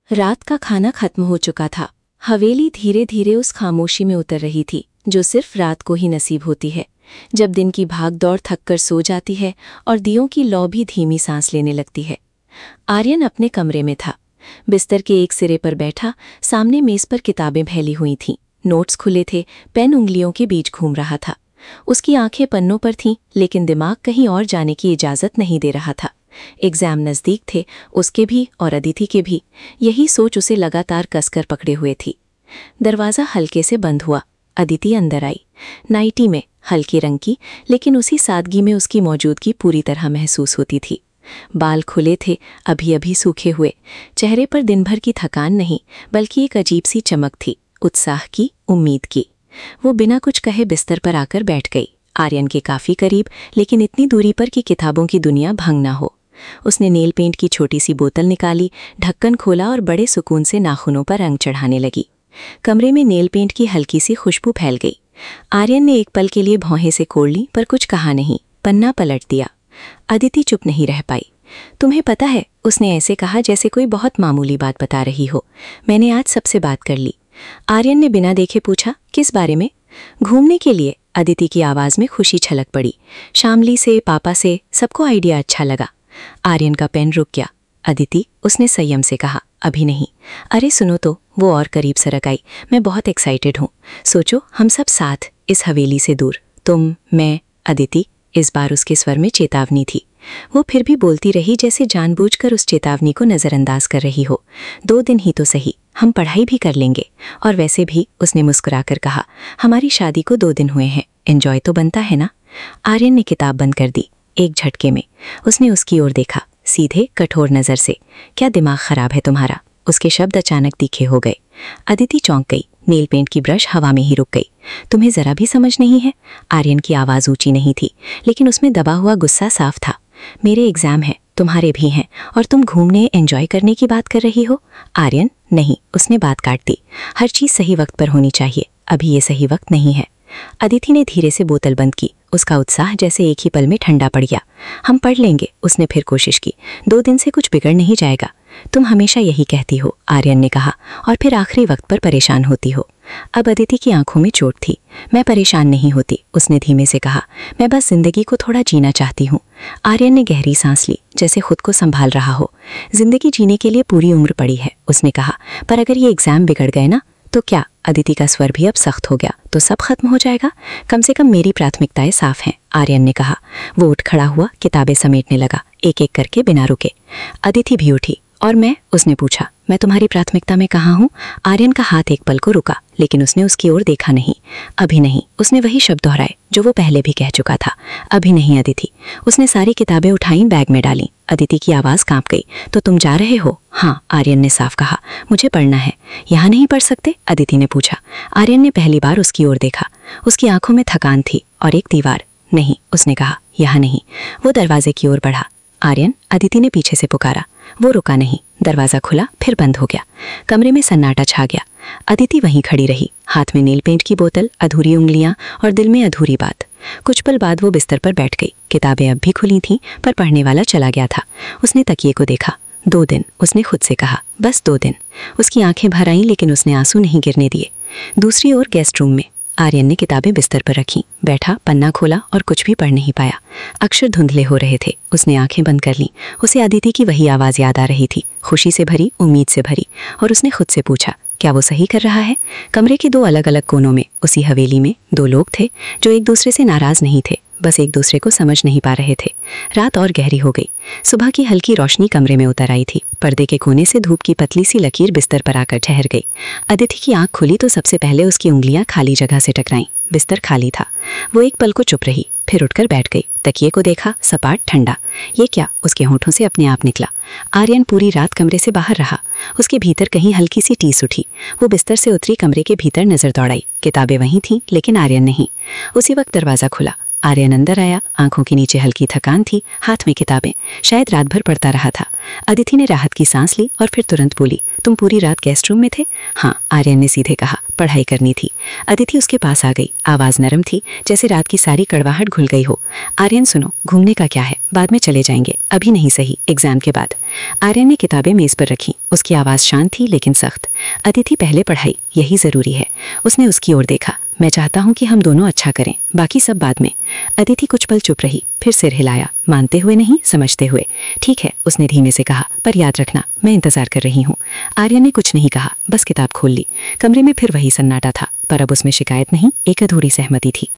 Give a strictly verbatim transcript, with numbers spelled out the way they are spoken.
रात का खाना खत्म हो चुका था। हवेली धीरे धीरे उस खामोशी में उतर रही थी जो सिर्फ रात को ही नसीब होती है, जब दिन की भाग दौड़ थक कर सो जाती है और दियों की लौ भी धीमी सांस लेने लगती है। आर्यन अपने कमरे में था, बिस्तर के एक सिरे पर बैठा। सामने मेज पर किताबें फैली हुई थीं, नोट्स खुले थे, पेन उंगलियों के बीच घूम रहा था। उसकी आंखें पन्नों पर थीं, लेकिन दिमाग कहीं और जाने की इजाज़त नहीं दे रहा था। एग्जाम नज़दीक थे, उसके भी और अदिति के भी। यही सोच उसे लगातार कसकर पकड़े हुए थी। दरवाज़ा हल्के से बंद हुआ। अदिति अंदर आई, नाइटी में, हल्के रंग की, लेकिन उसी सादगी में उसकी मौजूदगी पूरी तरह महसूस होती थी। बाल खुले थे, अभी अभी सूखे हुए। चेहरे पर दिन भर की थकान नहीं, बल्कि एक अजीब सी चमक थी, उत्साह की, उम्मीद की। वो बिना कुछ कहे बिस्तर पर आकर बैठ गई, आर्यन के काफ़ी करीब, लेकिन इतनी दूरी पर कि किताबों की दुनिया भंग ना हो। उसने नेल पेंट की छोटी सी बोतल निकाली, ढक्कन खोला और बड़े सुकून से नाखूनों पर रंग चढ़ाने लगी। कमरे में नेल पेंट की हल्की सी खुशबू फैल गई। आर्यन ने एक पल के लिए भौहें से कोड़ ली, पर कुछ कहा नहीं, पन्ना पलट दिया। अदिति चुप नहीं रह पाई। तुम्हें पता है, उसने ऐसे कहा जैसे कोई बहुत मामूली बात बता रही हो, मैंने आज सबसे बात कर ली। आर्यन ने बिना देखे पूछा, किस बारे में? घूमने के लिए। अदिति की आवाज़ में खुशी छलक पड़ी। शामली से, पापा से, सबको आइडिया अच्छा लगा। आर्यन का पेन रुक गया। अदिति, उसने संयम से कहा, अभी नहीं। अरे सुनो तो, वो और करीब सरक आई। मैं बहुत एक्साइटेड हूँ। सोचो, हम सब साथ, इस हवेली से दूर, तुम, मैं, अदिति। इस बार उसके स्वर में चेतावनी थी। वो फिर भी बोलती रही, जैसे जानबूझकर उस चेतावनी को नज़रअंदाज कर रही हो। दो दिन ही तो सही, हम पढ़ाई भी कर लेंगे। और वैसे भी, उसने मुस्कुराकर कहा, हमारी शादी को दो दिन हुए हैं, एंजॉय तो बनता है ना। आर्यन ने किताब बंद कर दी। एक झटके में उसने उसकी ओर देखा, सीधे कठोर नज़र से। क्या दिमाग खराब है तुम्हारा? उसके शब्द अचानक तीखे हो गए। अदिति चौंक गई, नेल पेंट की ब्रश हवा में ही रुक गई। तुम्हें ज़रा भी समझ नहीं है? आर्यन की आवाज़ ऊंची नहीं थी, लेकिन उसमें दबा हुआ गुस्सा साफ था। मेरे एग्ज़ाम हैं, तुम्हारे भी हैं, और तुम घूमने, एंजॉय करने की बात कर रही हो? आर्यन, नहीं, उसने बात काट दी। हर चीज़ सही वक्त पर होनी चाहिए, अभी ये सही वक्त नहीं है। अदिति ने धीरे से बोतल बंद की। उसका उत्साह जैसे एक ही पल में ठंडा पड़ गया। हम पढ़ लेंगे, उसने फिर कोशिश की। दो दिन से कुछ बिगड़ नहीं जाएगा। तुम हमेशा यही कहती हो, आर्यन ने कहा, और फिर आखिरी वक्त पर परेशान होती हो। अब अदिति की आंखों में चोट थी। मैं परेशान नहीं होती, उसने धीमे से कहा। मैं बस जिंदगी को थोड़ा जीना चाहती हूँ। आर्यन ने गहरी सांस ली, जैसे खुद को संभाल रहा हो। जिंदगी जीने के लिए पूरी उम्र पड़ी है, उसने कहा, पर अगर ये एग्जाम बिगड़ गए ना, तो क्या? अदिति का स्वर भी अब सख्त हो गया। तो सब खत्म हो जाएगा? कम से कम मेरी प्राथमिकताएं साफ हैं, आर्यन ने कहा। वो उठ खड़ा हुआ, किताबें समेटने लगा, एक एक करके बिना रुके। अदिति भी उठी। और मैं? उसने पूछा। मैं तुम्हारी प्राथमिकता में कहाँ हूँ? आर्यन का हाथ एक पल को रुका, लेकिन उसने उसकी ओर देखा नहीं। अभी नहीं, उसने वही शब्द दोहराए जो वो पहले भी कह चुका था। अभी नहीं अदिति। उसने सारी किताबें उठाई, बैग में डाली। अदिति की आवाज़ कांप गई। तो तुम जा रहे हो? हाँ, आर्यन ने साफ कहा। मुझे पढ़ना है। यहाँ नहीं पढ़ सकते? अदिति ने पूछा। आर्यन ने पहली बार उसकी ओर देखा। उसकी आंखों में थकान थी और एक दीवार। नहीं, उसने कहा, यहाँ नहीं। वो दरवाजे की ओर बढ़ा। आर्यन, अदिति ने पीछे से पुकारा। वो रुका नहीं। दरवाज़ा खुला, फिर बंद हो गया। कमरे में सन्नाटा छा गया। अदिति वहीं खड़ी रही, हाथ में नेल पेंट की बोतल, अधूरी उंगलियां और दिल में अधूरी बात। कुछ पल बाद वो बिस्तर पर बैठ गई। किताबें अब भी खुली थीं, पर पढ़ने वाला चला गया था। उसने तकिए को देखा। दो दिन, उसने खुद से कहा, बस दो दिन। उसकी आंखें भर आईं, लेकिन उसने आंसू नहीं गिरने दिए। दूसरी ओर गेस्ट रूम में आर्यन ने किताबें बिस्तर पर रखीं, बैठा, पन्ना खोला और कुछ भी पढ़ नहीं पाया। अक्षर धुंधले हो रहे थे। उसने आंखें बंद कर लीं। उसे अदिति की वही आवाज़ याद आ रही थी, खुशी से भरी, उम्मीद से भरी। और उसने खुद से पूछा, क्या वो सही कर रहा है? कमरे के दो अलग अलग कोनों में, उसी हवेली में, दो लोग थे जो एक दूसरे से नाराज़ नहीं थे, बस एक दूसरे को समझ नहीं पा रहे थे। रात और गहरी हो गई। सुबह की हल्की रोशनी कमरे में उतर आई थी। पर्दे के कोने से धूप की पतली सी लकीर बिस्तर पर आकर ठहर गई। अदिति की आंख खुली तो सबसे पहले उसकी उंगलियां खाली जगह से टकराईं। बिस्तर खाली था। वो एक पल को चुप रही, फिर उठकर बैठ गई। तकिए को देखा, सपाट, ठंडा। ये क्या? उसके होंठों से अपने आप निकला। आर्यन पूरी रात कमरे से बाहर रहा। उसके भीतर कहीं हल्की सी टीस उठी। वो बिस्तर से उतरी, कमरे के भीतर नजर दौड़ाई। किताबें वहीं थीं, लेकिन आर्यन नहीं। उसी वक्त दरवाज़ा खुला। आर्यन अंदर आया। आंखों के नीचे हल्की थकान थी, हाथ में किताबें, शायद रात भर पढ़ता रहा था। अदिति ने राहत की सांस ली और फिर तुरंत बोली, तुम पूरी रात गेस्ट रूम में थे? हाँ, आर्यन ने सीधे कहा, पढ़ाई करनी थी। अदिति उसके पास आ गई। आवाज़ नरम थी, जैसे रात की सारी कड़वाहट घुल गई हो। आर्यन सुनो, घूमने का क्या है, बाद में चले जाएंगे, अभी नहीं सही, एग्जाम के बाद। आर्यन ने किताबें मेज पर रखी। उसकी आवाज़ शांत थी लेकिन सख्त। अदिति, पहले पढ़ाई, यही ज़रूरी है। उसने उसकी ओर देखा। मैं चाहता हूँ कि हम दोनों अच्छा करें, बाकी सब बाद में। अदिति कुछ पल चुप रही, फिर सिर हिलाया, मानते हुए नहीं, समझते हुए। ठीक है, उसने धीमे से कहा, पर याद रखना, मैं इंतजार कर रही हूँ। आर्यन ने कुछ नहीं कहा, बस किताब खोल ली। कमरे में फिर वही सन्नाटा था, पर अब उसमें शिकायत नहीं, एक अधूरी सहमति थी।